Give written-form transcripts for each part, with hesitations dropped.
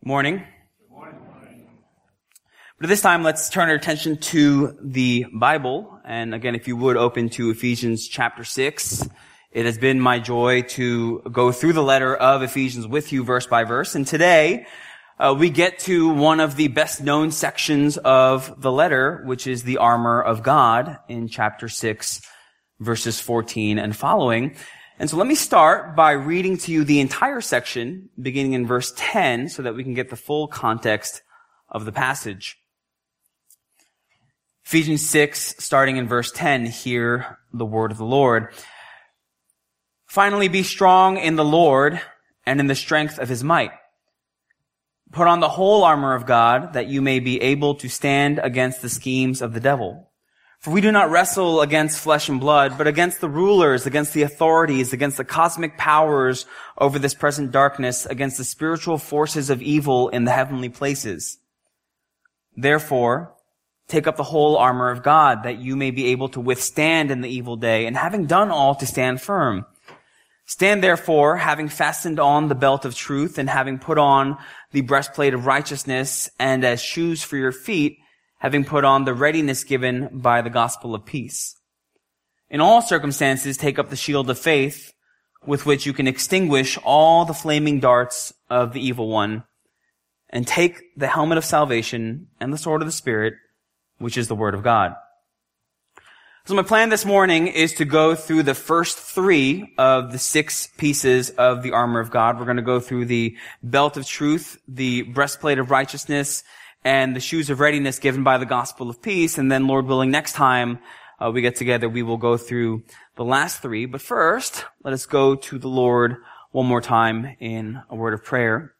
Morning. But at this time, let's turn our attention to the Bible. And again, if you would open to Ephesians chapter 6. It has been my joy to go through the letter of Ephesians with you verse by verse. And today, we get to one of the best known sections of the letter, which is the armor of God in chapter 6, verses 14 and following. And so let me start by reading to you the entire section, beginning in verse 10, so that we can get the full context of the passage. Ephesians 6, starting in verse 10, hear the word of the Lord. Finally, be strong in the Lord and in the strength of his might. Put on the whole armor of God, that you may be able to stand against the schemes of the devil. For we do not wrestle against flesh and blood, but against the rulers, against the authorities, against the cosmic powers over this present darkness, against the spiritual forces of evil in the heavenly places. Therefore, take up the whole armor of God, that you may be able to withstand in the evil day, and having done all, to stand firm. Stand therefore, having fastened on the belt of truth, and having put on the breastplate of righteousness, and as shoes for your feet, having put on the readiness given by the gospel of peace. In all circumstances, take up the shield of faith, with which you can extinguish all the flaming darts of the evil one, and take the helmet of salvation and the sword of the Spirit, which is the word of God. So my plan this morning is to go through the first 3 of the 6 pieces of the armor of God. We're going to go through the belt of truth, the breastplate of righteousness, and the shoes of readiness given by the gospel of peace. And then, Lord willing, next time we get together, we will go through the last 3. But first, let us go to the Lord one more time in a word of prayer.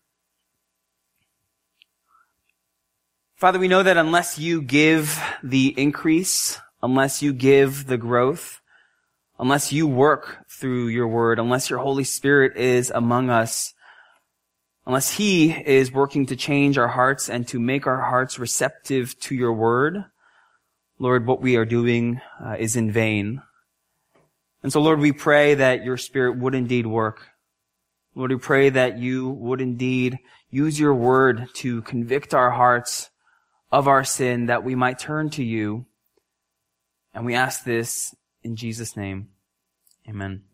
Father, we know that unless you give the increase, unless you give the growth, unless you work through your word, unless your Holy Spirit is among us, unless he is working to change our hearts and to make our hearts receptive to your word, Lord, what we are doing is in vain. And so, Lord, we pray that your Spirit would indeed work. Lord, we pray that you would indeed use your word to convict our hearts of our sin, that we might turn to you. And we ask this in Jesus' name. Amen.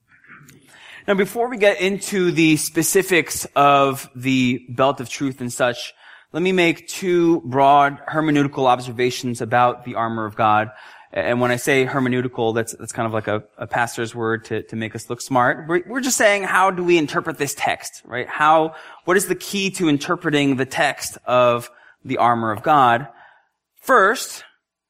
Now, before we get into the specifics of the belt of truth and such, let me make 2 broad hermeneutical observations about the armor of God. And when I say hermeneutical, that's kind of like a pastor's word to make us look smart. We're just saying, how do we interpret this text, right? What is the key to interpreting the text of the armor of God? First,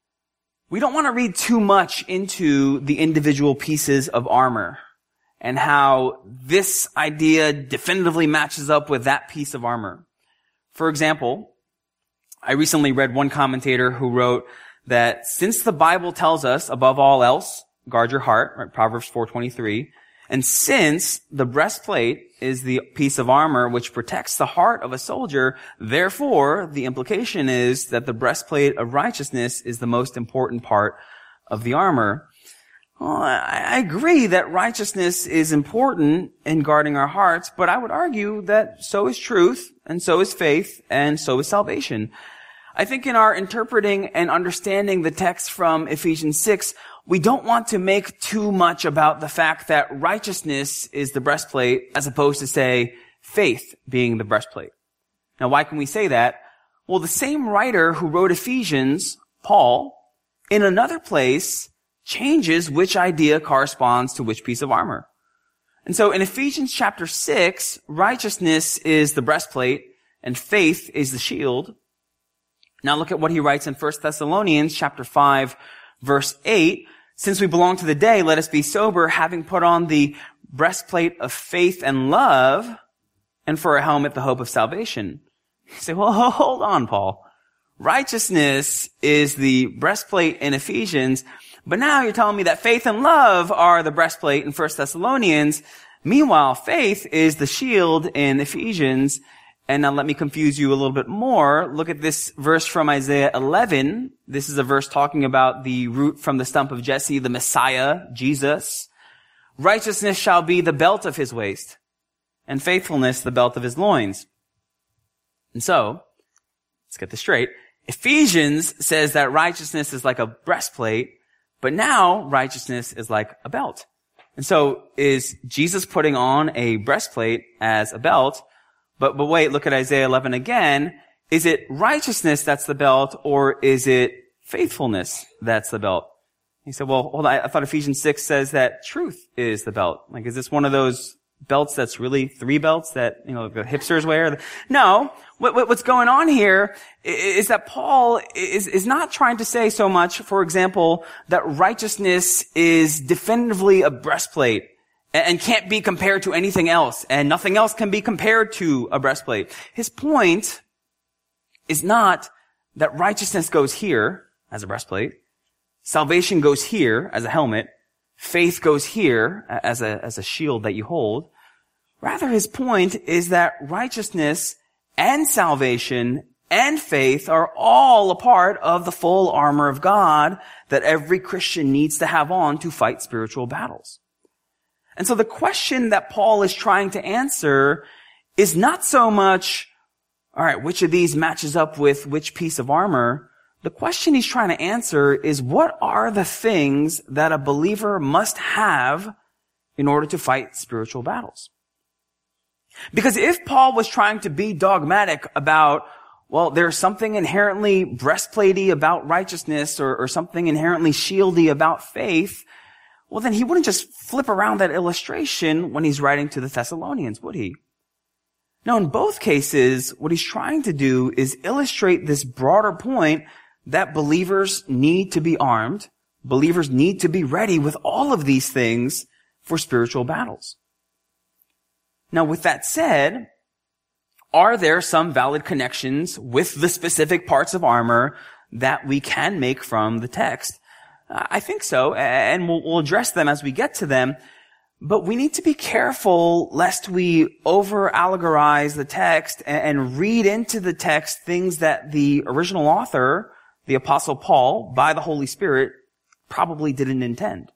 we don't want to read too much into the individual pieces of armor and how this idea definitively matches up with that piece of armor. For example, I recently read one commentator who wrote that since the Bible tells us, above all else, guard your heart, right, Proverbs 4:23, and since the breastplate is the piece of armor which protects the heart of a soldier, therefore, the implication is that the breastplate of righteousness is the most important part of the armor. Well, I agree that righteousness is important in guarding our hearts, but I would argue that so is truth, and so is faith, and so is salvation. I think in our interpreting and understanding the text from Ephesians 6, we don't want to make too much about the fact that righteousness is the breastplate as opposed to, say, faith being the breastplate. Now, why can we say that? Well, the same writer who wrote Ephesians, Paul, in another place changes which idea corresponds to which piece of armor. And so in Ephesians chapter 6, righteousness is the breastplate and faith is the shield. Now look at what he writes in 1 Thessalonians chapter 5, verse 8. Since we belong to the day, let us be sober, having put on the breastplate of faith and love, and for a helmet, the hope of salvation. You say, well, hold on, Paul. Righteousness is the breastplate in Ephesians, but now you're telling me that faith and love are the breastplate in 1 Thessalonians. Meanwhile, faith is the shield in Ephesians. And now let me confuse you a little bit more. Look at this verse from Isaiah 11. This is a verse talking about the root from the stump of Jesse, the Messiah, Jesus. Righteousness shall be the belt of his waist, and faithfulness the belt of his loins. And so, let's get this straight. Ephesians says that righteousness is like a breastplate, but now righteousness is like a belt. And so, is Jesus putting on a breastplate as a belt? But wait, look at Isaiah 11 again. Is it righteousness that's the belt, or is it faithfulness that's the belt? He said, well, hold on, I thought Ephesians 6 says that truth is the belt. Like, is this one of those belts that's really 3 belts that, the hipsters wear? No. What's going on here is that Paul is not trying to say so much, for example, that righteousness is definitively a breastplate and can't be compared to anything else, and nothing else can be compared to a breastplate. His point is not that righteousness goes here as a breastplate, salvation goes here as a helmet, faith goes here as a shield that you hold. Rather, his point is that righteousness and salvation and faith are all a part of the full armor of God that every Christian needs to have on to fight spiritual battles. And so the question that Paul is trying to answer is not so much, all right, which of these matches up with which piece of armor? The question he's trying to answer is, what are the things that a believer must have in order to fight spiritual battles? Because if Paul was trying to be dogmatic about, well, there's something inherently breastplatey about righteousness or something inherently shieldy about faith, well, then he wouldn't just flip around that illustration when he's writing to the Thessalonians, would he? No, in both cases, what he's trying to do is illustrate this broader point that believers need to be armed. Believers need to be ready with all of these things for spiritual battles. Now, with that said, are there some valid connections with the specific parts of armor that we can make from the text? I think so, and we'll address them as we get to them. But we need to be careful lest we over-allegorize the text and read into the text things that the original author, the Apostle Paul, by the Holy Spirit, probably didn't intend.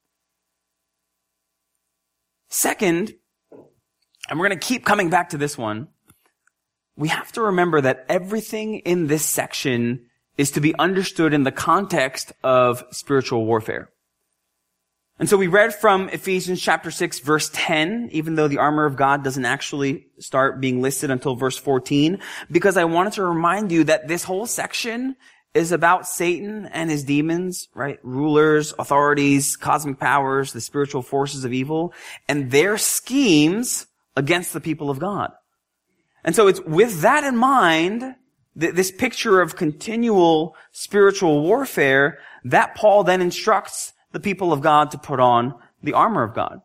Second, and we're going to keep coming back to this one, we have to remember that everything in this section is to be understood in the context of spiritual warfare. And so we read from Ephesians chapter 6, verse 10, even though the armor of God doesn't actually start being listed until verse 14, because I wanted to remind you that this whole section is about Satan and his demons, right? Rulers, authorities, cosmic powers, the spiritual forces of evil, and their schemes against the people of God. And so it's with that in mind, this picture of continual spiritual warfare, that Paul then instructs the people of God to put on the armor of God.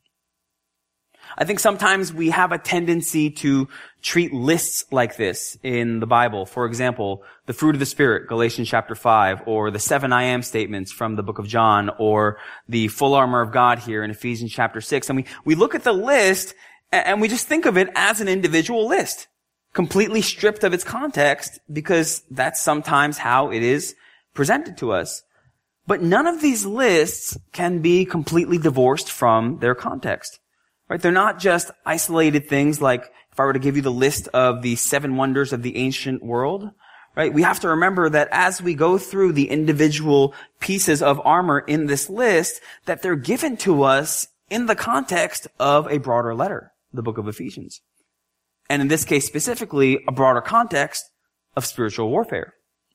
I think sometimes we have a tendency to treat lists like this in the Bible. For example, the fruit of the Spirit, Galatians chapter 5, or the 7 I am statements from the book of John, or the full armor of God here in Ephesians chapter 6. And we look at the list and we just think of it as an individual list, completely stripped of its context, because that's sometimes how it is presented to us. But none of these lists can be completely divorced from their context, right? They're not just isolated things like if I were to give you the list of the 7 wonders of the ancient world, right? We have to remember that as we go through the individual pieces of armor in this list, that they're given to us in the context of a broader letter, the book of Ephesians. And in this case specifically, a broader context of spiritual warfare.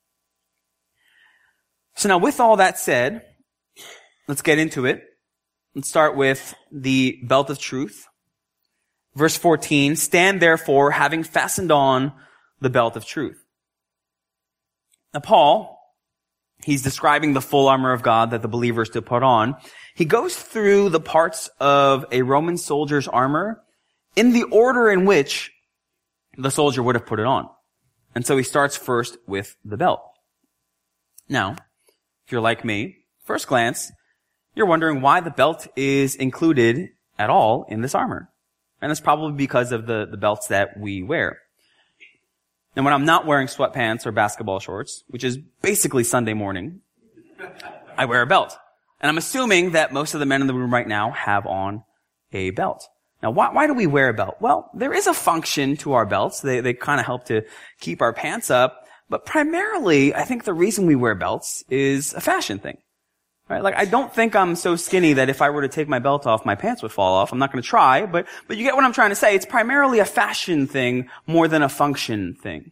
So now with all that said, let's get into it. Let's start with the belt of truth. Verse 14, stand therefore having fastened on the belt of truth. Now Paul, he's describing the full armor of God that the believer is to put on. He goes through the parts of a Roman soldier's armor in the order in which the soldier would have put it on. And so he starts first with the belt. Now, if you're like me, first glance, you're wondering why the belt is included at all in this armor. And it's probably because of the belts that we wear. And when I'm not wearing sweatpants or basketball shorts, which is basically Sunday morning, I wear a belt. And I'm assuming that most of the men in the room right now have on a belt. Now, why do we wear a belt? Well, there is a function to our belts. They kind of help to keep our pants up. But primarily, I think the reason we wear belts is a fashion thing. Right? Like, I don't think I'm so skinny that if I were to take my belt off, my pants would fall off. I'm not going to try, but you get what I'm trying to say. It's primarily a fashion thing more than a function thing.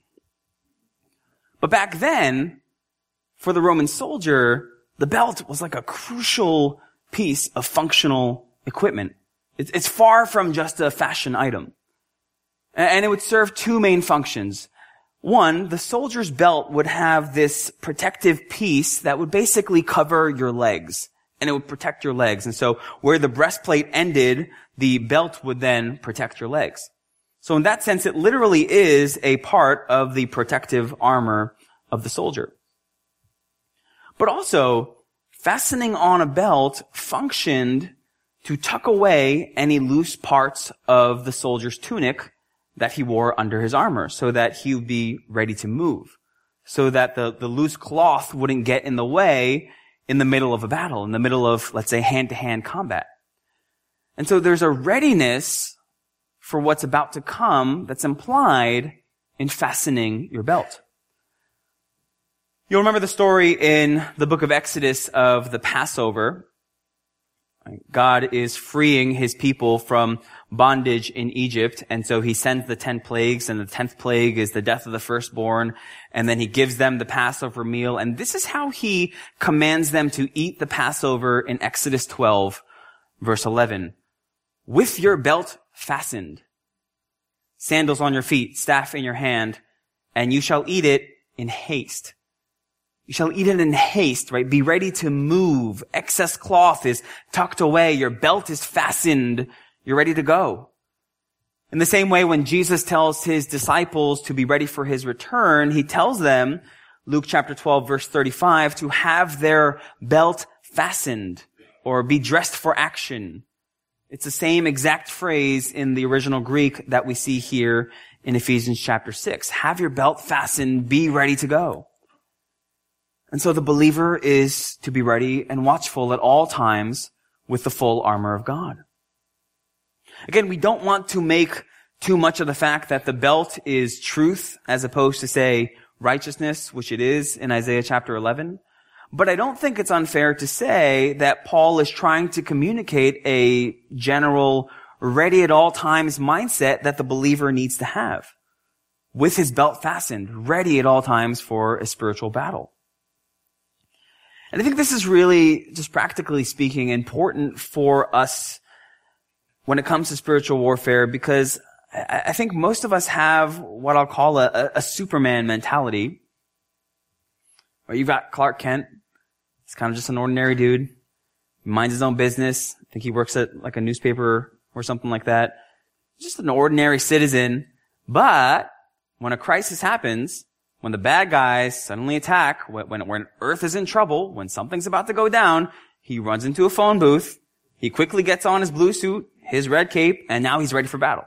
But back then, for the Roman soldier, the belt was like a crucial piece of functional equipment. It's far from just a fashion item. And it would serve two main functions. One, the soldier's belt would have this protective piece that would basically cover your legs, and it would protect your legs. And so where the breastplate ended, the belt would then protect your legs. So in that sense, it literally is a part of the protective armor of the soldier. But also, fastening on a belt functioned to tuck away any loose parts of the soldier's tunic that he wore under his armor, so that he would be ready to move, so that the loose cloth wouldn't get in the way in the middle of a battle, in the middle of, let's say, hand-to-hand combat. And so there's a readiness for what's about to come that's implied in fastening your belt. You'll remember the story in the book of Exodus of the Passover. God is freeing his people from bondage in Egypt, and so he sends the 10 plagues, and the 10th plague is the death of the firstborn, and then he gives them the Passover meal, and this is how he commands them to eat the Passover in Exodus 12, verse 11. With your belt fastened, sandals on your feet, staff in your hand, and you shall eat it in haste. You shall eat it in haste, right? Be ready to move. Excess cloth is tucked away. Your belt is fastened. You're ready to go. In the same way, when Jesus tells his disciples to be ready for his return, he tells them, Luke chapter 12, verse 35, to have their belt fastened or be dressed for action. It's the same exact phrase in the original Greek that we see here in Ephesians chapter 6. Have your belt fastened. Be ready to go. And so the believer is to be ready and watchful at all times with the full armor of God. Again, we don't want to make too much of the fact that the belt is truth as opposed to, say, righteousness, which it is in Isaiah chapter 11. But I don't think it's unfair to say that Paul is trying to communicate a general ready at all times mindset that the believer needs to have, with his belt fastened, ready at all times for a spiritual battle. And I think this is really, just practically speaking, important for us when it comes to spiritual warfare, because I think most of us have what I'll call a Superman mentality. Or you've got Clark Kent. He's kind of just an ordinary dude. He minds his own business. I think he works at like a newspaper or something like that. Just an ordinary citizen. But when a crisis happens, when the bad guys suddenly attack, when Earth is in trouble, when something's about to go down, he runs into a phone booth, he quickly gets on his blue suit, his red cape, and now he's ready for battle.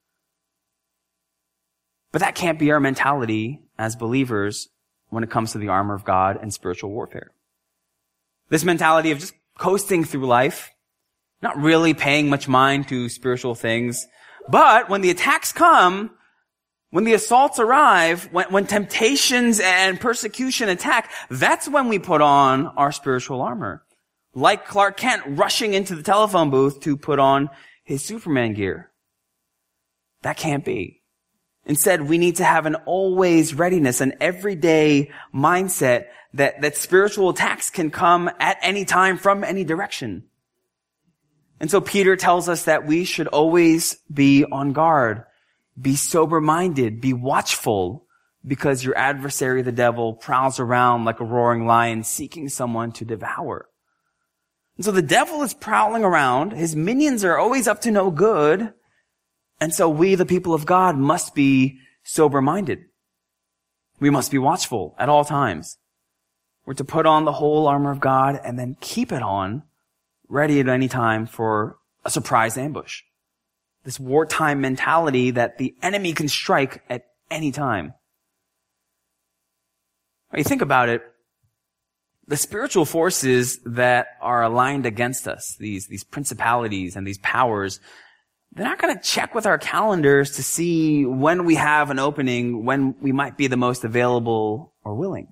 But that can't be our mentality as believers when it comes to the armor of God and spiritual warfare. This mentality of just coasting through life, not really paying much mind to spiritual things, but when the attacks come, when the assaults arrive, when temptations and persecution attack, that's when we put on our spiritual armor. Like Clark Kent rushing into the telephone booth to put on his Superman gear. That can't be. Instead, we need to have an always readiness, an everyday mindset that spiritual attacks can come at any time from any direction. And so Peter tells us that we should always be on guard. Be sober-minded, be watchful, because your adversary, the devil, prowls around like a roaring lion seeking someone to devour. And so the devil is prowling around. His minions are always up to no good. And so we, the people of God, must be sober-minded. We must be watchful at all times. We're to put on the whole armor of God and then keep it on, ready at any time for a surprise ambush. This wartime mentality that the enemy can strike at any time. When you think about it, the spiritual forces that are aligned against us, these principalities and these powers, they're not going to check with our calendars to see when we have an opening, when we might be the most available or willing.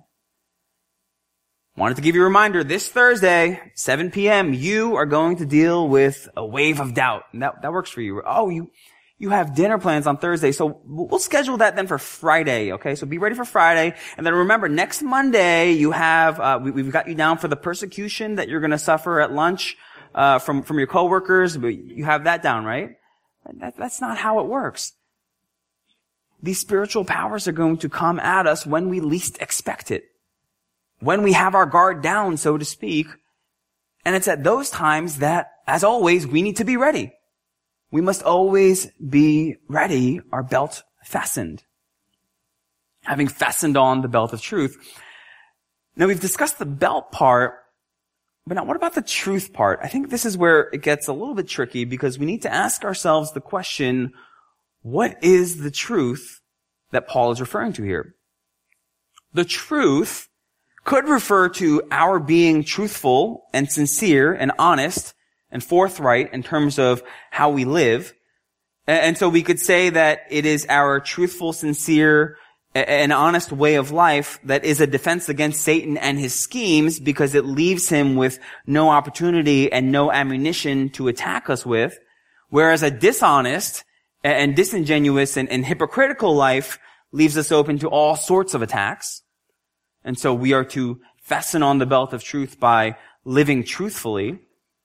Wanted to give you a reminder, this Thursday, 7 p.m., you are going to deal with a wave of doubt. And that works for you. Oh, you have dinner plans on Thursday, so we'll schedule that then for Friday, okay? So be ready for Friday. And then remember, next Monday, you have, we've got you down for the persecution that you're going to suffer at lunch, from your coworkers. But you have that down, right? That's not how it works. These spiritual powers are going to come at us when we least expect it. When we have our guard down, so to speak. And it's at those times that, as always, we need to be ready. We must always be ready, our belt fastened. Having fastened on the belt of truth. Now, we've discussed the belt part, but now what about the truth part? I think this is where it gets a little bit tricky, because we need to ask ourselves the question, what is the truth that Paul is referring to here? The truth could refer to our being truthful and sincere and honest and forthright in terms of how we live. And so we could say that it is our truthful, sincere, and honest way of life that is a defense against Satan and his schemes, because it leaves him with no opportunity and no ammunition to attack us with. Whereas a dishonest and disingenuous and hypocritical life leaves us open to all sorts of attacks. And so we are to fasten on the belt of truth by living truthfully.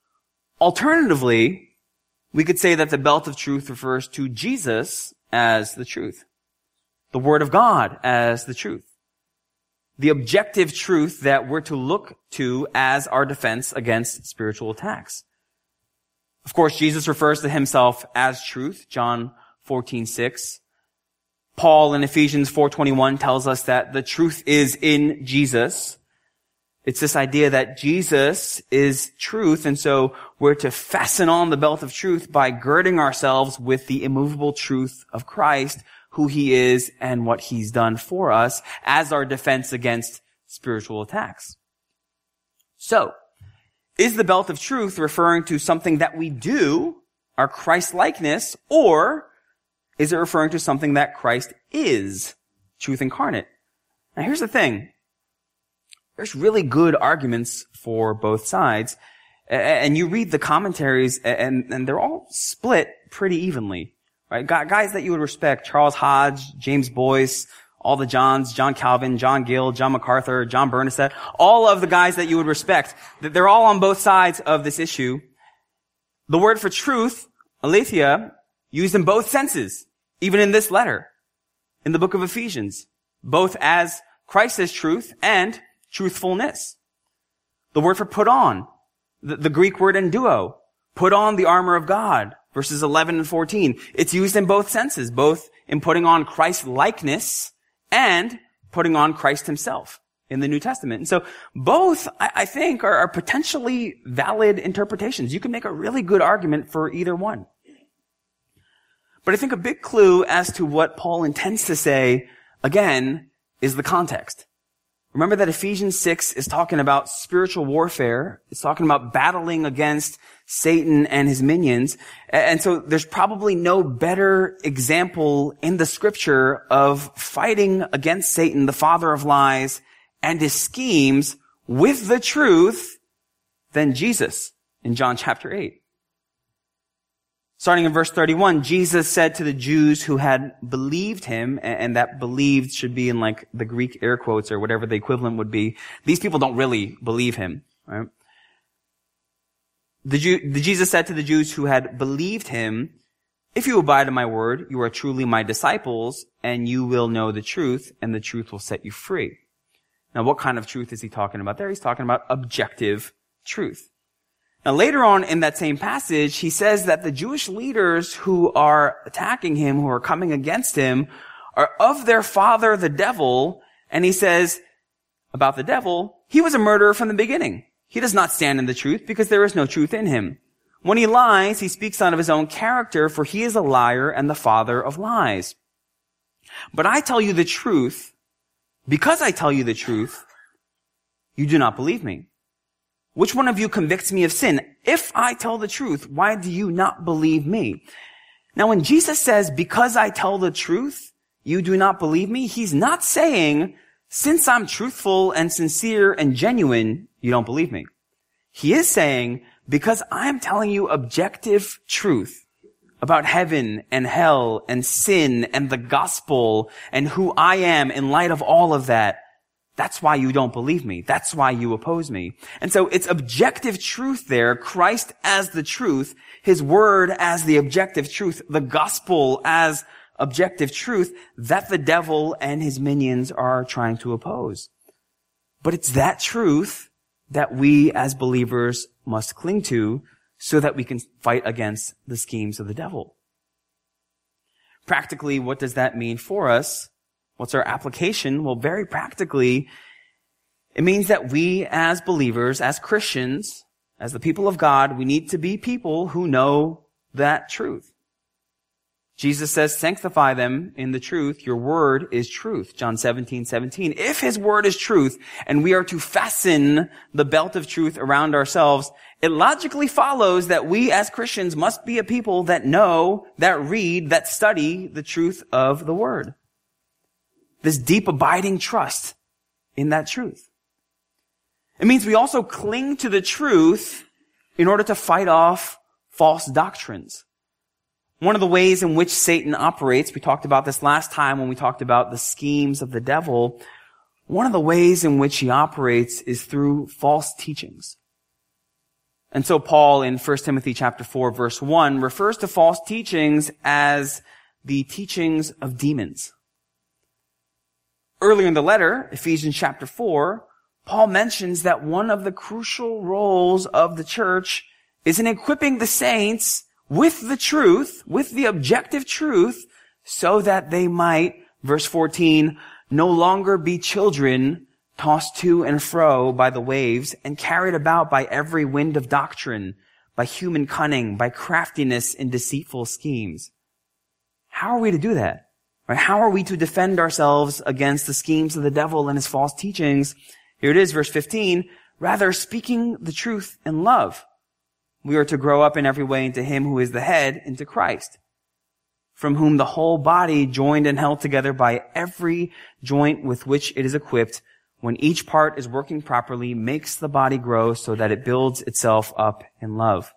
Alternatively, we could say that the belt of truth refers to Jesus as the truth, the Word of God as the truth, the objective truth that we're to look to as our defense against spiritual attacks. Of course, Jesus refers to himself as truth, John 14:6. Paul in Ephesians 4:21 tells us that the truth is in Jesus. It's this idea that Jesus is truth, and so we're to fasten on the belt of truth by girding ourselves with the immovable truth of Christ, who he is and what he's done for us as our defense against spiritual attacks. So, is the belt of truth referring to something that we do, our Christ-likeness, or is it referring to something that Christ is, truth incarnate? Now here's the thing. There's really good arguments for both sides. And you read the commentaries and they're all split pretty evenly, right? Guys that you would respect, Charles Hodge, James Boyce, all the Johns, John Calvin, John Gill, John MacArthur, John Bernadette, all of the guys that you would respect, they're all on both sides of this issue. The word for truth, aletheia, used in both senses, even in this letter, in the book of Ephesians, both as Christ is truth and truthfulness. The word for put on, the Greek word enduo, put on the armor of God, verses 11 and 14. It's used in both senses, both in putting on Christ's likeness and putting on Christ himself in the New Testament. And so both, I think, are potentially valid interpretations. You can make a really good argument for either one. But I think a big clue as to what Paul intends to say, again, is the context. Remember that Ephesians 6 is talking about spiritual warfare. It's talking about battling against Satan and his minions. And so there's probably no better example in the scripture of fighting against Satan, the father of lies, and his schemes with the truth than Jesus in John chapter 8. Starting in verse 31, Jesus said to the Jews who had believed him, and that believed should be in like the Greek air quotes or whatever the equivalent would be. These people don't really believe him, right? Jesus said to the Jews who had believed him, "If you abide in my word, you are truly my disciples, and you will know the truth, and the truth will set you free." Now, what kind of truth is he talking about there? He's talking about objective truth. Now, later on in that same passage, he says that the Jewish leaders who are attacking him, who are coming against him, are of their father, the devil. And he says about the devil, he was a murderer from the beginning. He does not stand in the truth because there is no truth in him. When he lies, he speaks out of his own character, for he is a liar and the father of lies. But I tell you the truth, because I tell you the truth, you do not believe me. Which one of you convicts me of sin? If I tell the truth, why do you not believe me? Now, when Jesus says, because I tell the truth, you do not believe me, he's not saying, since I'm truthful and sincere and genuine, you don't believe me. He is saying, because I'm telling you objective truth about heaven and hell and sin and the gospel and who I am in light of all of that, that's why you don't believe me. That's why you oppose me. And so it's objective truth there, Christ as the truth, his word as the objective truth, the gospel as objective truth that the devil and his minions are trying to oppose. But it's that truth that we as believers must cling to so that we can fight against the schemes of the devil. Practically, what does that mean for us? What's our application? Well, very practically, it means that we as believers, as Christians, as the people of God, we need to be people who know that truth. Jesus says, sanctify them in the truth. Your word is truth. John 17:17. If his word is truth and we are to fasten the belt of truth around ourselves, it logically follows that we as Christians must be a people that know, that read, that study the truth of the word. This deep abiding trust in that truth. It means we also cling to the truth in order to fight off false doctrines. One of the ways in which Satan operates, we talked about this last time when we talked about the schemes of the devil. One of the ways in which he operates is through false teachings. And so Paul in 1 Timothy chapter 4 verse 1 refers to false teachings as the teachings of demons. Earlier in the letter, Ephesians chapter 4, Paul mentions that one of the crucial roles of the church is in equipping the saints with the truth, with the objective truth, so that they might, verse 14, no longer be children tossed to and fro by the waves and carried about by every wind of doctrine, by human cunning, by craftiness in deceitful schemes. How are we to do that? Right? How are we to defend ourselves against the schemes of the devil and his false teachings? Here it is, verse 15, rather speaking the truth in love. We are to grow up in every way into him who is the head, into Christ, from whom the whole body, joined and held together by every joint with which it is equipped, when each part is working properly, makes the body grow so that it builds itself up in love.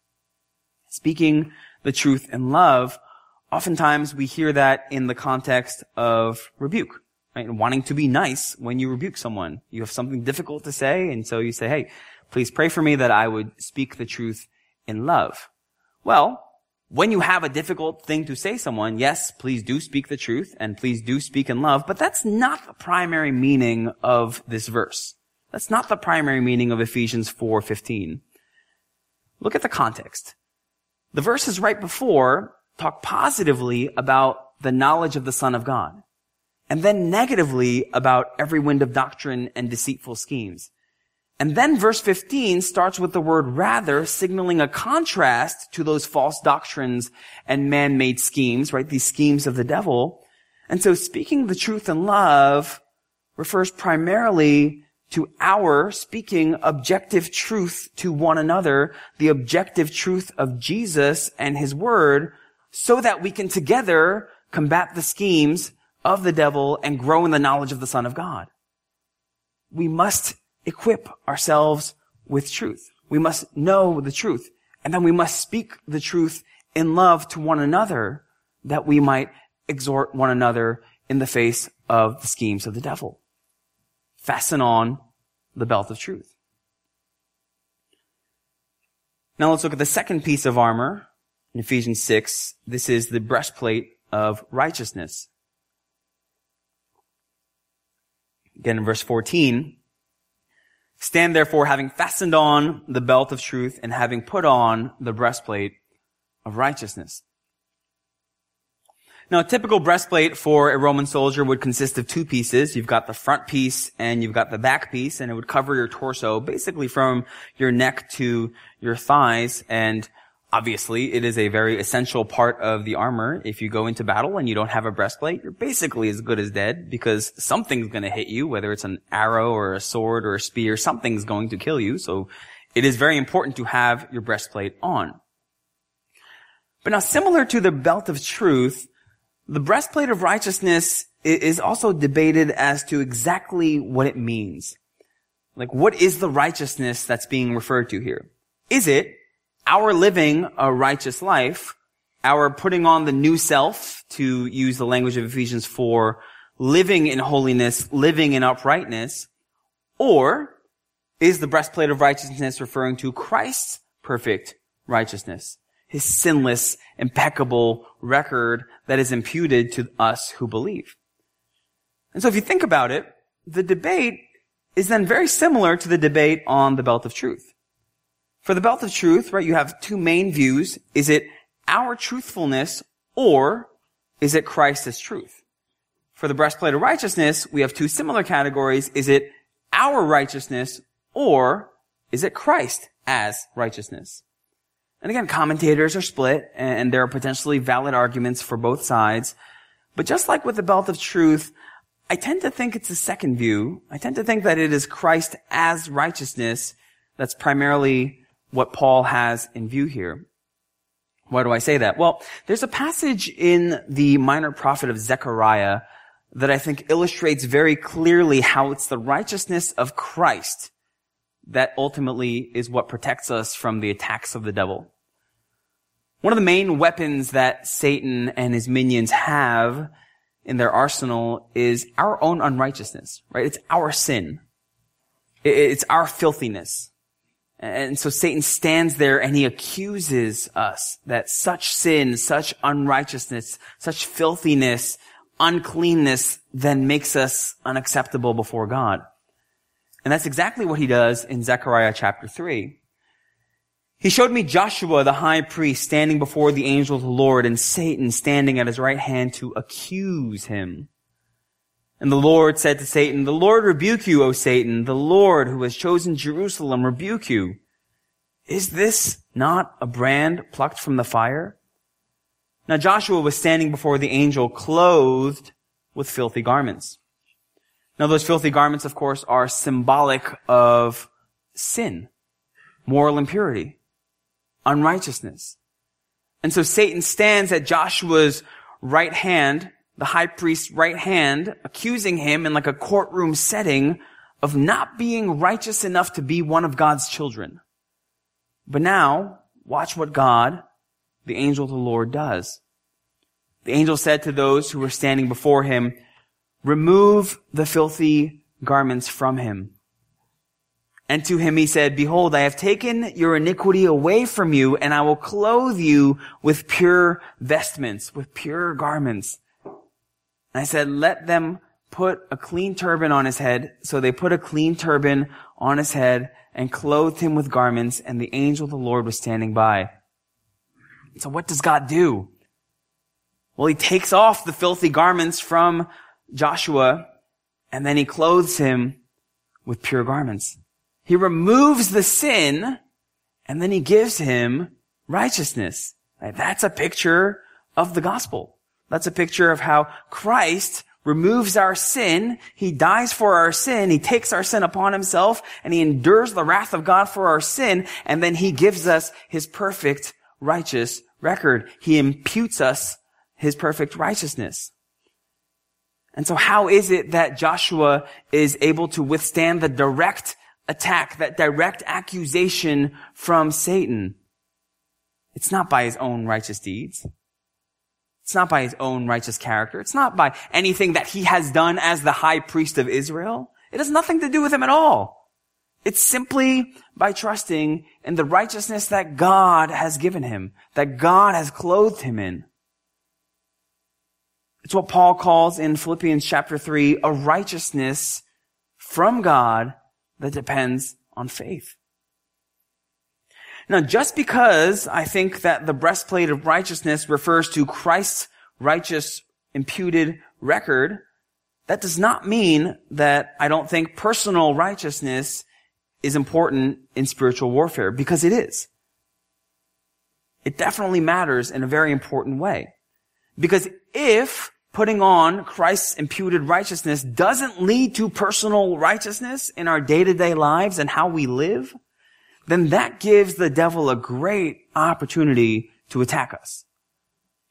Speaking the truth in love, oftentimes we hear that in the context of rebuke, right? Wanting to be nice when you rebuke someone. You have something difficult to say, and so you say, hey, please pray for me that I would speak the truth in love. Well, when you have a difficult thing to say to someone, yes, please do speak the truth and please do speak in love, but that's not the primary meaning of this verse. That's not the primary meaning of Ephesians 4:15. Look at the context. The verses right before talk positively about the knowledge of the Son of God, and then negatively about every wind of doctrine and deceitful schemes. And then verse 15 starts with the word rather, signaling a contrast to those false doctrines and man-made schemes, right? These schemes of the devil. And so speaking the truth in love refers primarily to our speaking objective truth to one another, the objective truth of Jesus and his word, so that we can together combat the schemes of the devil and grow in the knowledge of the Son of God. We must equip ourselves with truth. We must know the truth. And then we must speak the truth in love to one another, that we might exhort one another in the face of the schemes of the devil. Fasten on the belt of truth. Now let's look at the second piece of armor in Ephesians 6. This is the breastplate of righteousness. Again, in verse 14, stand therefore, having fastened on the belt of truth and having put on the breastplate of righteousness. Now, a typical breastplate for a Roman soldier would consist of two pieces. You've got the front piece and you've got the back piece, and it would cover your torso, basically from your neck to your thighs. And obviously, it is a very essential part of the armor. If you go into battle and you don't have a breastplate, you're basically as good as dead, because something's going to hit you, whether it's an arrow or a sword or a spear, something's going to kill you. So it is very important to have your breastplate on. But now, similar to the belt of truth, the breastplate of righteousness is also debated as to exactly what it means. Like, what is the righteousness that's being referred to here? Is it our living a righteous life, our putting on the new self, to use the language of Ephesians 4, living in holiness, living in uprightness? Or is the breastplate of righteousness referring to Christ's perfect righteousness, his sinless, impeccable record that is imputed to us who believe? And so if you think about it, the debate is then very similar to the debate on the belt of truth. For the belt of truth, right, you have two main views. Is it our truthfulness, or is it Christ as truth? For the breastplate of righteousness, we have two similar categories. Is it our righteousness, or is it Christ as righteousness? And again, commentators are split, and there are potentially valid arguments for both sides. But just like with the belt of truth, I tend to think it's the second view. I tend to think that it is Christ as righteousness that's primarily what Paul has in view here. Why do I say that? Well, there's a passage in the minor prophet of Zechariah that I think illustrates very clearly how it's the righteousness of Christ that ultimately is what protects us from the attacks of the devil. One of the main weapons that Satan and his minions have in their arsenal is our own unrighteousness, right? It's our sin. It's our filthiness. And so Satan stands there and he accuses us that such sin, such unrighteousness, such filthiness, uncleanness then makes us unacceptable before God. And that's exactly what he does in Zechariah chapter 3. He showed me Joshua, the high priest, standing before the angel of the Lord, and Satan standing at his right hand to accuse him. And the Lord said to Satan, "The Lord rebuke you, O Satan. The Lord who has chosen Jerusalem rebuke you. Is this not a brand plucked from the fire?" Now Joshua was standing before the angel, clothed with filthy garments. Now those filthy garments, of course, are symbolic of sin, moral impurity, unrighteousness. And so Satan stands at Joshua's right hand, the high priest's right hand, accusing him in like a courtroom setting of not being righteous enough to be one of God's children. But now, watch what God, the angel of the Lord, does. The angel said to those who were standing before him, "Remove the filthy garments from him." And to him he said, "Behold, I have taken your iniquity away from you, and I will clothe you with pure vestments, with pure garments." And I said, "Let them put a clean turban on his head." So they put a clean turban on his head and clothed him with garments, and the angel of the Lord was standing by. So what does God do? Well, he takes off the filthy garments from Joshua, and then he clothes him with pure garments. He removes the sin, and then he gives him righteousness. That's a picture of the gospel. That's a picture of how Christ removes our sin. He dies for our sin. He takes our sin upon himself, and he endures the wrath of God for our sin, and then he gives us his perfect righteous record. He imputes us his perfect righteousness. And so how is it that Joshua is able to withstand the direct attack, that direct accusation from Satan? It's not by his own righteous deeds. It's not by his own righteous character. It's not by anything that he has done as the high priest of Israel. It has nothing to do with him at all. It's simply by trusting in the righteousness that God has given him, that God has clothed him in. It's what Paul calls in Philippians chapter 3, a righteousness from God that depends on faith. Now, just because I think that the breastplate of righteousness refers to Christ's righteous imputed record, that does not mean that I don't think personal righteousness is important in spiritual warfare, because it is. It definitely matters in a very important way. Because if putting on Christ's imputed righteousness doesn't lead to personal righteousness in our day-to-day lives and how we live, then that gives the devil a great opportunity to attack us.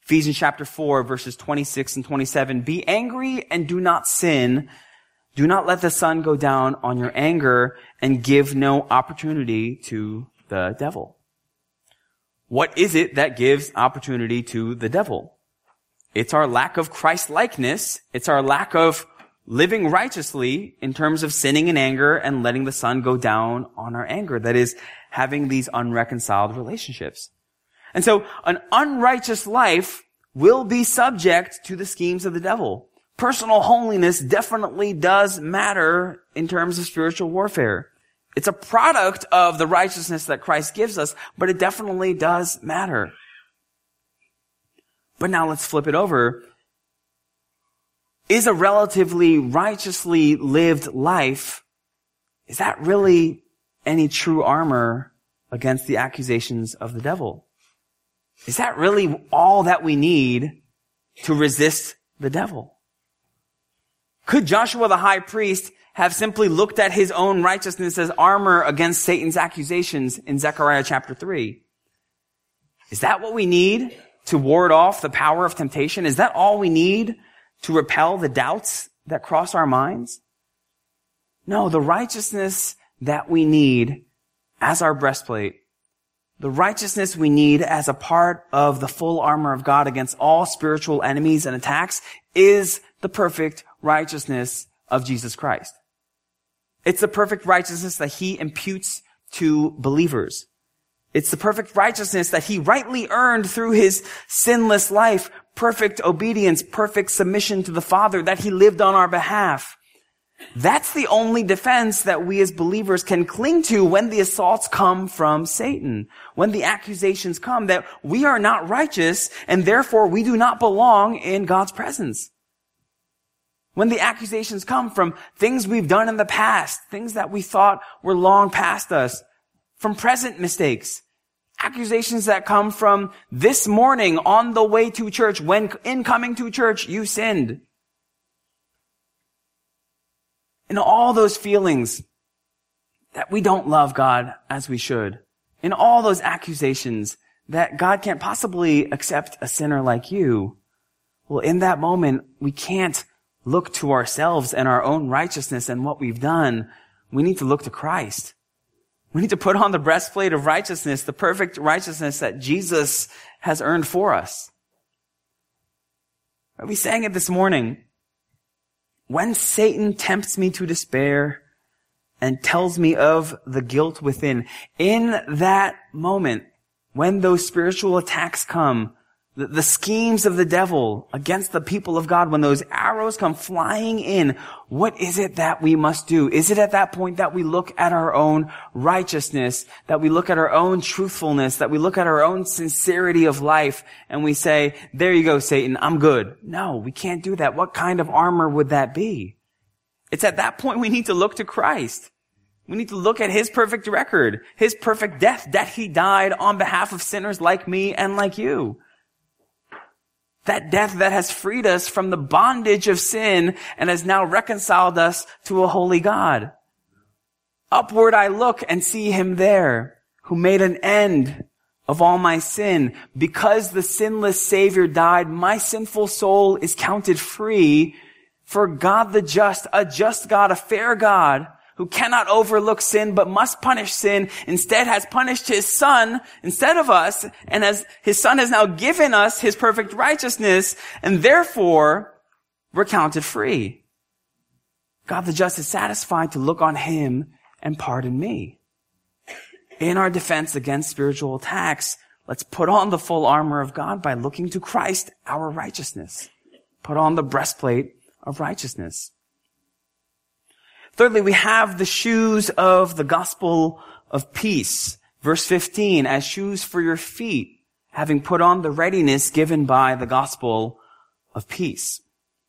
Ephesians chapter 4, verses 26 and 27. Be angry and do not sin. Do not let the sun go down on your anger, and give no opportunity to the devil. What is it that gives opportunity to the devil? It's our lack of Christ-likeness. It's our lack of living righteously in terms of sinning in anger and letting the sun go down on our anger. That is, having these unreconciled relationships. And so an unrighteous life will be subject to the schemes of the devil. Personal holiness definitely does matter in terms of spiritual warfare. It's a product of the righteousness that Christ gives us, but it definitely does matter. But now let's flip it over. Is a relatively righteously lived life, is that really any true armor against the accusations of the devil? Is that really all that we need to resist the devil? Could Joshua the high priest have simply looked at his own righteousness as armor against Satan's accusations in Zechariah chapter 3? Is that what we need to ward off the power of temptation? Is that all we need to repel the doubts that cross our minds? No, the righteousness that we need as our breastplate, the righteousness we need as a part of the full armor of God against all spiritual enemies and attacks, is the perfect righteousness of Jesus Christ. It's the perfect righteousness that he imputes to believers. It's the perfect righteousness that he rightly earned through his sinless life, perfect obedience, perfect submission to the Father, that he lived on our behalf. That's the only defense that we as believers can cling to when the assaults come from Satan, when the accusations come that we are not righteous and therefore we do not belong in God's presence. When the accusations come from things we've done in the past, things that we thought were long past us, from present mistakes, accusations that come from this morning on the way to church, when in coming to church you sinned. In all those feelings that we don't love God as we should, in all those accusations that God can't possibly accept a sinner like you, well, in that moment, we can't look to ourselves and our own righteousness and what we've done. We need to look to Christ. We need to put on the breastplate of righteousness, the perfect righteousness that Jesus has earned for us. We sang it this morning. When Satan tempts me to despair and tells me of the guilt within, in that moment, when those spiritual attacks come, the schemes of the devil against the people of God, when those arrows come flying in, what is it that we must do? Is it at that point that we look at our own righteousness, that we look at our own truthfulness, that we look at our own sincerity of life, and we say, there you go, Satan, I'm good? No, we can't do that. What kind of armor would that be? It's at that point we need to look to Christ. We need to look at his perfect record, his perfect death, that he died on behalf of sinners like me and like you. That death that has freed us from the bondage of sin and has now reconciled us to a holy God. Upward I look and see him there, who made an end of all my sin. Because the sinless Savior died, my sinful soul is counted free. For God the just, a just God, a fair God, who cannot overlook sin but must punish sin, instead has punished his Son instead of us, and as his Son has now given us his perfect righteousness, and therefore we're counted free. God the just is satisfied to look on him and pardon me. In our defense against spiritual attacks, let's put on the full armor of God by looking to Christ, our righteousness. Put on the breastplate of righteousness. Thirdly, we have the shoes of the gospel of peace. Verse 15, as shoes for your feet, having put on the readiness given by the gospel of peace.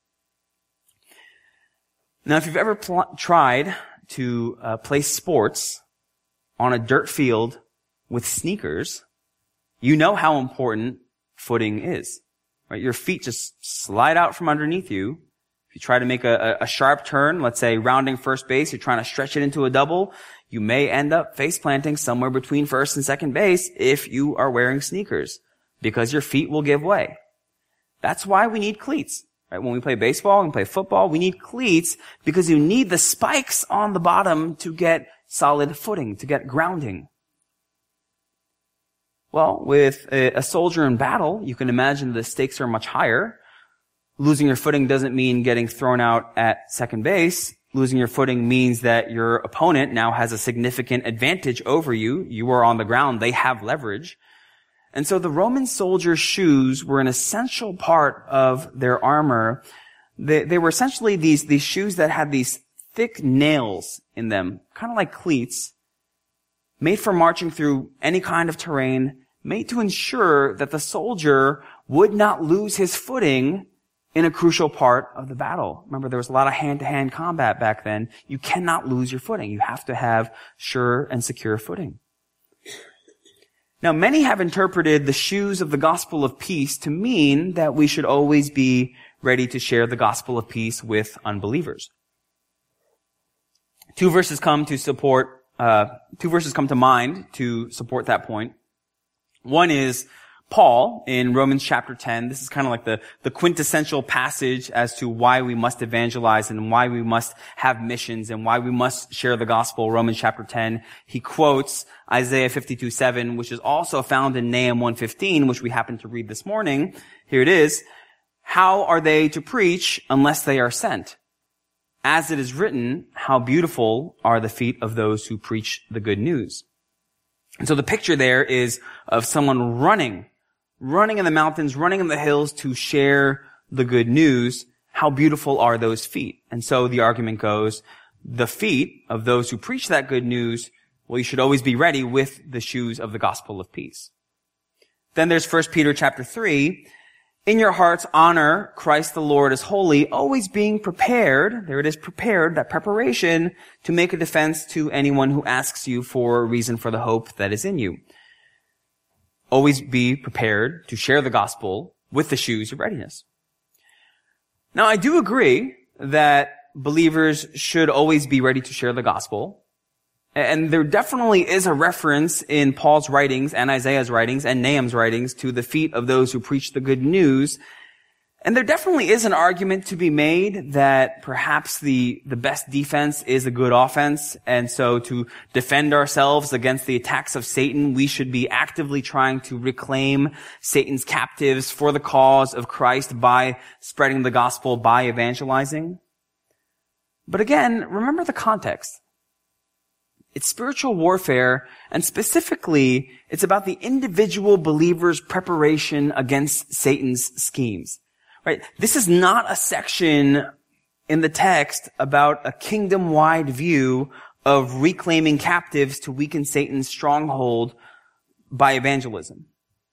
Now, if you've ever tried to play sports on a dirt field with sneakers, you know how important footing is. Right? Your feet just slide out from underneath you. If you try to make a sharp turn, let's say rounding first base, you're trying to stretch it into a double, you may end up face planting somewhere between first and second base if you are wearing sneakers, because your feet will give way. That's why we need cleats. Right? When we play baseball and play football, we need cleats because you need the spikes on the bottom to get solid footing, to get grounding. Well, with a soldier in battle, you can imagine the stakes are much higher. Losing your footing doesn't mean getting thrown out at second base. Losing your footing means that your opponent now has a significant advantage over you. You are on the ground. They have leverage. And so the Roman soldiers' shoes were an essential part of their armor. They were essentially these shoes that had these thick nails in them, kind of like cleats, made for marching through any kind of terrain, made to ensure that the soldier would not lose his footing in a crucial part of the battle. Remember, there was a lot of hand-to-hand combat back then. You cannot lose your footing. You have to have sure and secure footing. Now, many have interpreted the shoes of the gospel of peace to mean that we should always be ready to share the gospel of peace with unbelievers. Two verses come to mind to support that point. One is Paul in Romans chapter 10. This is kind of like the quintessential passage as to why we must evangelize and why we must have missions and why we must share the gospel. Romans chapter 10. He quotes Isaiah 52:7, which is also found in Nahum 1:15, which we happened to read this morning. Here it is. How are they to preach unless they are sent? As it is written, how beautiful are the feet of those who preach the good news. And so the picture there is of someone running in the mountains, running in the hills to share the good news. How beautiful are those feet? And so the argument goes, the feet of those who preach that good news, well, you should always be ready with the shoes of the gospel of peace. Then there's 1 Peter chapter 3. In your hearts, honor Christ the Lord as holy, always being prepared. There it is, prepared, that preparation to make a defense to anyone who asks you for a reason for the hope that is in you. Always be prepared to share the gospel with the shoes of readiness. Now, I do agree that believers should always be ready to share the gospel. And there definitely is a reference in Paul's writings and Isaiah's writings and Nahum's writings to the feet of those who preach the good news. And there definitely is an argument to be made that perhaps the best defense is a good offense. And so to defend ourselves against the attacks of Satan, we should be actively trying to reclaim Satan's captives for the cause of Christ by spreading the gospel, by evangelizing. But again, remember the context. It's spiritual warfare, and specifically, it's about the individual believer's preparation against Satan's schemes. Right? This is not a section in the text about a kingdom-wide view of reclaiming captives to weaken Satan's stronghold by evangelism.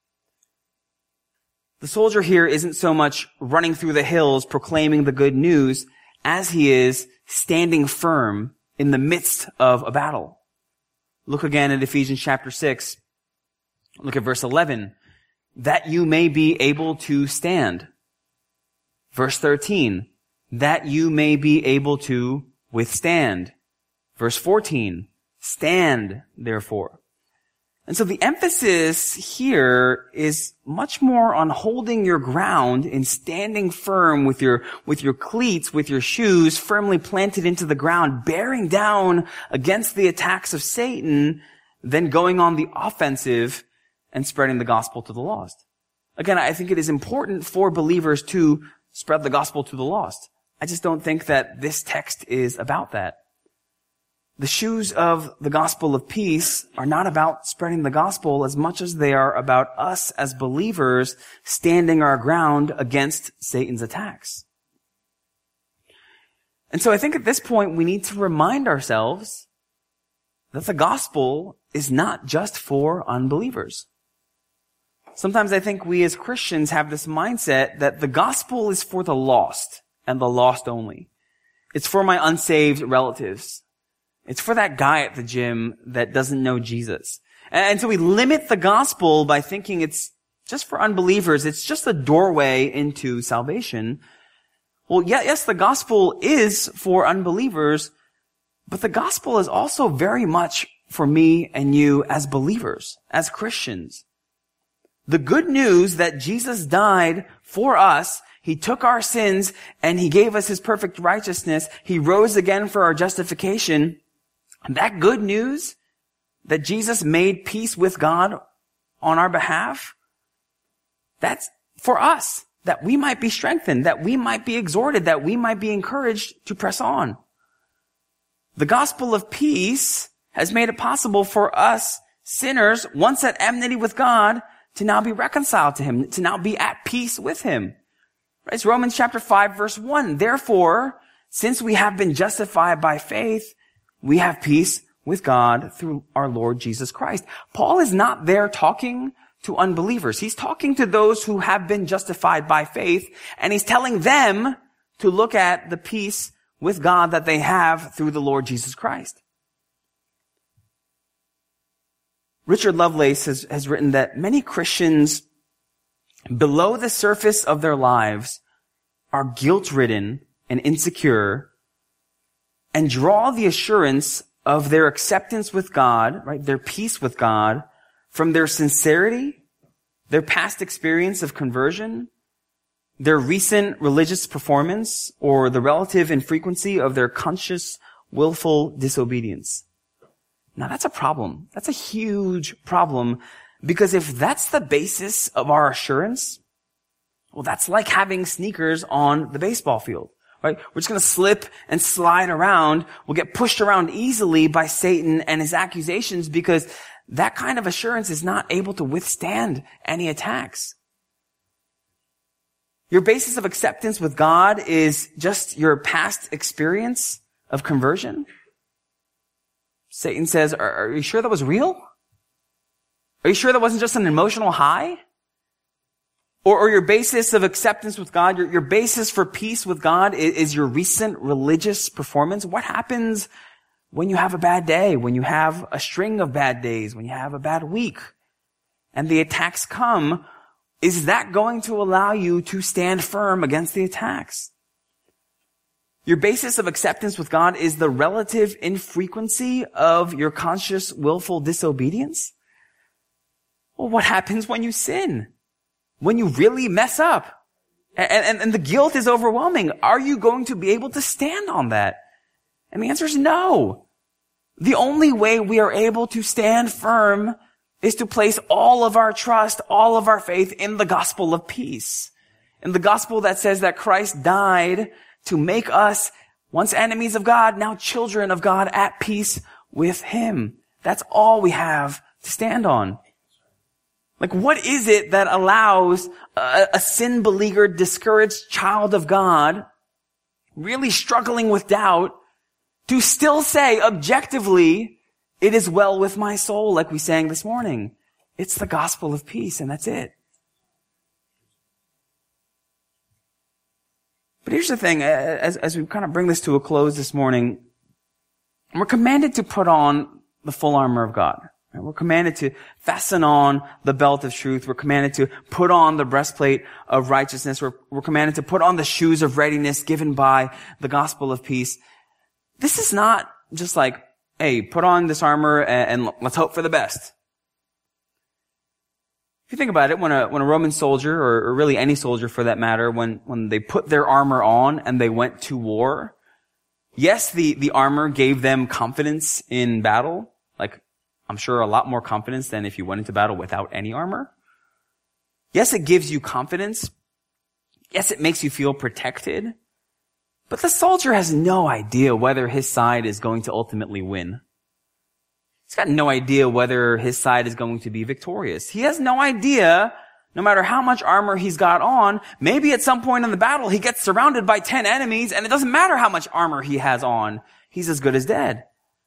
The soldier here isn't so much running through the hills proclaiming the good news as he is standing firm in the midst of a battle. Look again at Ephesians chapter 6. Look at verse 11. That you may be able to stand. Verse 13. That you may be able to withstand. Verse 14. Stand, therefore. And so the emphasis here is much more on holding your ground and standing firm with your cleats, with your shoes firmly planted into the ground, bearing down against the attacks of Satan, than going on the offensive and spreading the gospel to the lost. Again, I think it is important for believers to spread the gospel to the lost. I just don't think that this text is about that. The shoes of the gospel of peace are not about spreading the gospel as much as they are about us as believers standing our ground against Satan's attacks. And so I think at this point we need to remind ourselves that the gospel is not just for unbelievers. Sometimes I think we as Christians have this mindset that the gospel is for the lost and the lost only. It's for my unsaved relatives. It's for that guy at the gym that doesn't know Jesus. And so we limit the gospel by thinking it's just for unbelievers. It's just a doorway into salvation. Well, yes, the gospel is for unbelievers, but the gospel is also very much for me and you as believers, as Christians. The good news that Jesus died for us, he took our sins and he gave us his perfect righteousness. He rose again for our justification. And that good news that Jesus made peace with God on our behalf, that's for us, that we might be strengthened, that we might be exhorted, that we might be encouraged to press on. The gospel of peace has made it possible for us sinners, once at enmity with God, to now be reconciled to him, to now be at peace with him. It's Romans chapter 5, verse 1. Therefore, since we have been justified by faith, we have peace with God through our Lord Jesus Christ. Paul is not there talking to unbelievers. He's talking to those who have been justified by faith, and he's telling them to look at the peace with God that they have through the Lord Jesus Christ. Richard Lovelace has written that many Christians below the surface of their lives are guilt-ridden and insecure and draw the assurance of their acceptance with God, right, their peace with God, from their sincerity, their past experience of conversion, their recent religious performance, or the relative infrequency of their conscious, willful disobedience. Now that's a problem. That's a huge problem, because if that's the basis of our assurance, well, that's like having sneakers on the baseball field, right? We're just going to slip and slide around. We'll get pushed around easily by Satan and his accusations, because that kind of assurance is not able to withstand any attacks. Your basis of acceptance with God is just your past experience of conversion. Satan says, are you sure that was real? Are you sure that wasn't just an emotional high? Or your basis of acceptance with God, your basis for peace with God is your recent religious performance? What happens when you have a bad day, when you have a string of bad days, when you have a bad week, and the attacks come? Is that going to allow you to stand firm against the attacks? Your basis of acceptance with God is the relative infrequency of your conscious, willful disobedience? Well, what happens when you sin? When you really mess up? And the guilt is overwhelming. Are you going to be able to stand on that? And the answer is no. The only way we are able to stand firm is to place all of our trust, all of our faith in the gospel of peace. In the gospel that says that Christ died to make us, once enemies of God, now children of God, at peace with him. That's all we have to stand on. Like, what is it that allows a sin-beleaguered, discouraged child of God, really struggling with doubt, to still say objectively, it is well with my soul, like we sang this morning? It's the gospel of peace, and that's it. But here's the thing, as we kind of bring this to a close this morning, we're commanded to put on the full armor of God. We're commanded to fasten on the belt of truth. We're commanded to put on the breastplate of righteousness. We're commanded to put on the shoes of readiness given by the gospel of peace. This is not just like, hey, put on this armor and let's hope for the best. If you think about it, when a Roman soldier, or really any soldier for that matter, when they put their armor on and they went to war, yes, the armor gave them confidence in battle. Like, I'm sure a lot more confidence than if you went into battle without any armor. Yes, it gives you confidence. Yes, it makes you feel protected. But the soldier has no idea whether his side is going to ultimately win. He's got no idea whether his side is going to be victorious. He has no idea, no matter how much armor he's got on, maybe at some point in the battle he gets surrounded by 10 enemies, and it doesn't matter how much armor he has on. He's as good as dead.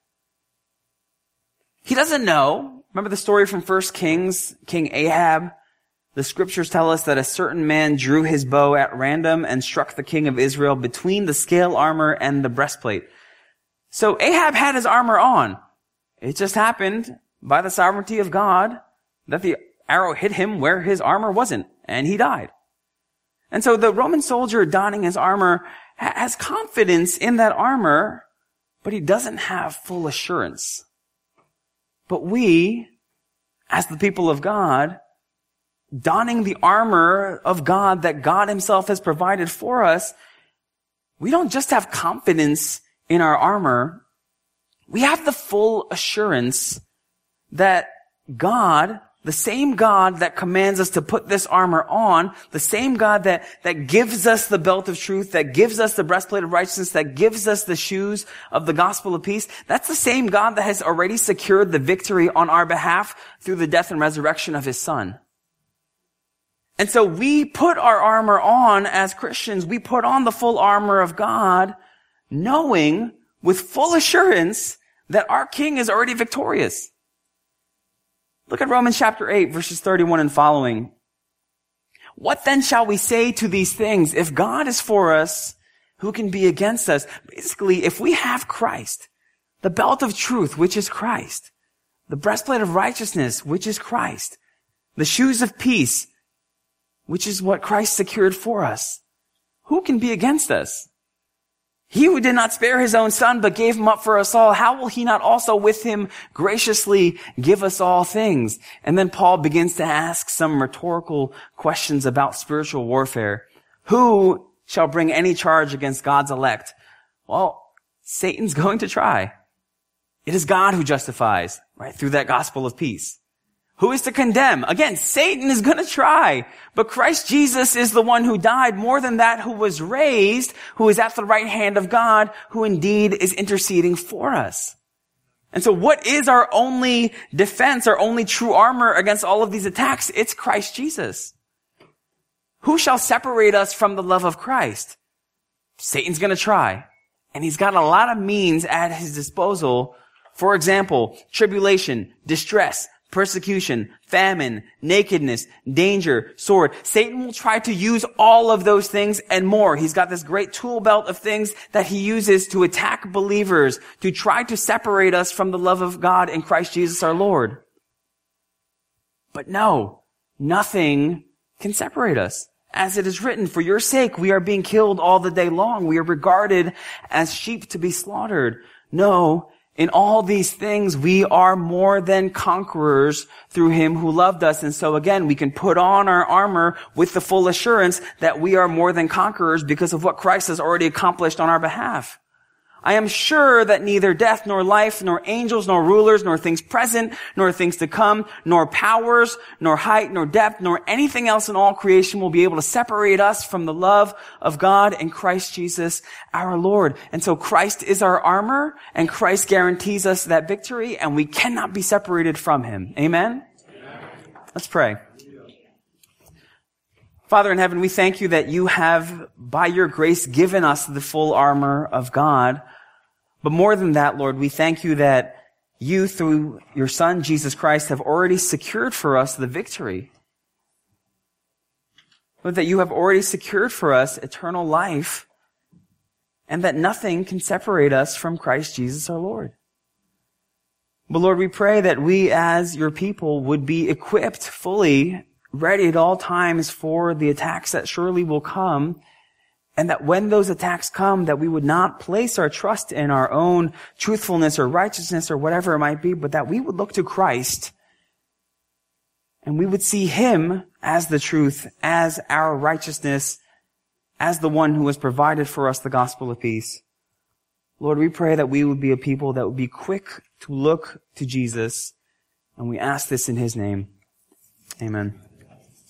He doesn't know. Remember the story from 1 Kings, King Ahab? The scriptures tell us that a certain man drew his bow at random and struck the king of Israel between the scale armor and the breastplate. So Ahab had his armor on. It just happened, by the sovereignty of God, that the arrow hit him where his armor wasn't, and he died. And so the Roman soldier donning his armor has confidence in that armor, but he doesn't have full assurance. But we, as the people of God, donning the armor of God that God himself has provided for us, we don't just have confidence in our armor. We have the full assurance that God, the same God that commands us to put this armor on, the same God that gives us the belt of truth, that gives us the breastplate of righteousness, that gives us the shoes of the gospel of peace, that's the same God that has already secured the victory on our behalf through the death and resurrection of his Son. And so we put our armor on as Christians. We put on the full armor of God, knowing with full assurance that our King is already victorious. Look at Romans chapter 8, verses 31 and following. What then shall we say to these things? If God is for us, who can be against us? Basically, if we have Christ, the belt of truth, which is Christ, the breastplate of righteousness, which is Christ, the shoes of peace, which is what Christ secured for us, who can be against us? He who did not spare his own Son, but gave him up for us all, how will he not also with him graciously give us all things? And then Paul begins to ask some rhetorical questions about spiritual warfare. Who shall bring any charge against God's elect? Well, Satan's going to try. It is God who justifies, right, through that gospel of peace. Who is to condemn? Again, Satan is going to try. But Christ Jesus is the one who died, more than that, who was raised, who is at the right hand of God, who indeed is interceding for us. And so what is our only defense, our only true armor against all of these attacks? It's Christ Jesus. Who shall separate us from the love of Christ? Satan's going to try. And he's got a lot of means at his disposal. For example, tribulation, distress, persecution, famine, nakedness, danger, sword. Satan will try to use all of those things and more. He's got this great tool belt of things that he uses to attack believers, to try to separate us from the love of God in Christ Jesus our Lord. But no, nothing can separate us. As it is written, for your sake we are being killed all the day long. We are regarded as sheep to be slaughtered. No, in all these things, we are more than conquerors through him who loved us. And so again, we can put on our armor with the full assurance that we are more than conquerors because of what Christ has already accomplished on our behalf. I am sure that neither death, nor life, nor angels, nor rulers, nor things present, nor things to come, nor powers, nor height, nor depth, nor anything else in all creation will be able to separate us from the love of God in Christ Jesus our Lord. And so Christ is our armor, and Christ guarantees us that victory, and we cannot be separated from him. Amen? Amen. Let's pray. Father in heaven, we thank you that you have, by your grace, given us the full armor of God. But more than that, Lord, we thank you that you, through your Son, Jesus Christ, have already secured for us the victory. Lord, that you have already secured for us eternal life, and that nothing can separate us from Christ Jesus our Lord. But Lord, we pray that we as your people would be equipped fully, ready at all times for the attacks that surely will come, and that when those attacks come, that we would not place our trust in our own truthfulness or righteousness or whatever it might be, but that we would look to Christ, and we would see him as the truth, as our righteousness, as the one who has provided for us the gospel of peace. Lord, we pray that we would be a people that would be quick to look to Jesus, and we ask this in his name. Amen.